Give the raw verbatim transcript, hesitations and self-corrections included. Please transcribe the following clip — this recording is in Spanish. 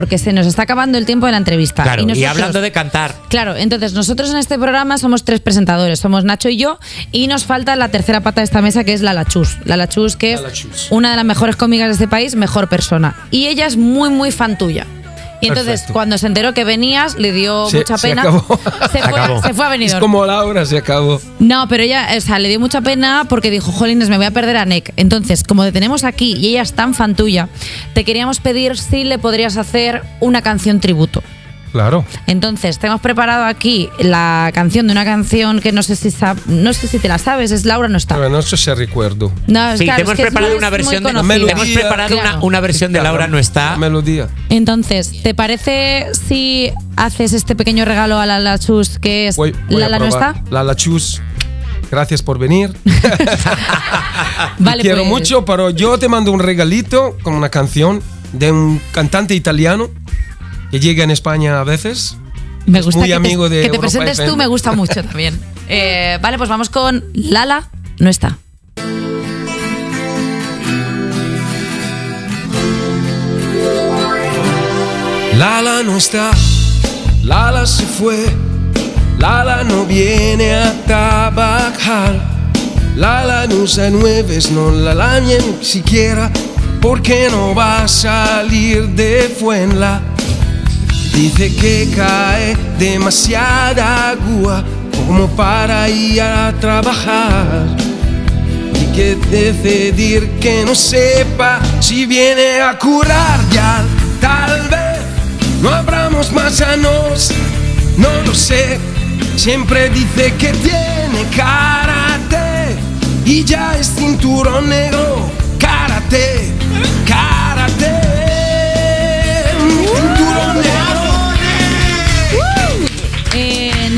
porque se nos está acabando el tiempo de la entrevista. Claro, y, nosotros, y hablando de cantar. Claro, entonces nosotros en este programa somos tres presentadores, somos Nacho y yo, y nos falta la tercera pata de esta mesa, que es Lala Chus. Lala Chus, que es Lala Chus. una de las mejores cómicas de este país, mejor persona. Y ella es muy, muy fan tuya. Y entonces, Perfecto. cuando se enteró que venías, le dio Se- mucha se pena. acabó. Se, fue, Acabó. se fue a Es Benidorm. como Laura, se acabó. No, pero ella, o sea, le dio mucha pena porque dijo, jolines, me voy a perder a Nek. Entonces, como te tenemos aquí y ella es tan fan tuya, te queríamos pedir si le podrías hacer una canción tributo. Claro. Entonces, te hemos preparado aquí la canción de una canción que no sé si sab- no sé si te la sabes, es Laura no está. Pero no sé si recuerdo. No, Sí, claro, te es hemos que es preparado muy- una es muy versión de, conocida. te hemos preparado Claro. una, una versión de Claro, Laura no está. la melodía. Entonces, ¿te parece si haces este pequeño regalo a Lala Chus que es Voy, voy a Lala no probar. está? Lala Chus, gracias por venir. Vale, Te quiero pues, mucho, pero yo te mando un regalito con una canción de un cantante italiano que llega en España a veces. Me gusta muy que amigo te, de que te Europa presentes F M. tú, me gusta mucho también. Eh, vale, pues vamos con Lala no está. Lala no está, Lala se fue, Lala no viene a trabajar. Lala no usa nueves, no la laña ni siquiera, porque no va a salir de Fuenla. Dice que cae demasiada agua como para ir a trabajar. Y que decidir que no sepa si viene a curar ya. Tal vez no abramos más años, no lo sé. Siempre dice que tiene karate y ya es cinturón negro karate.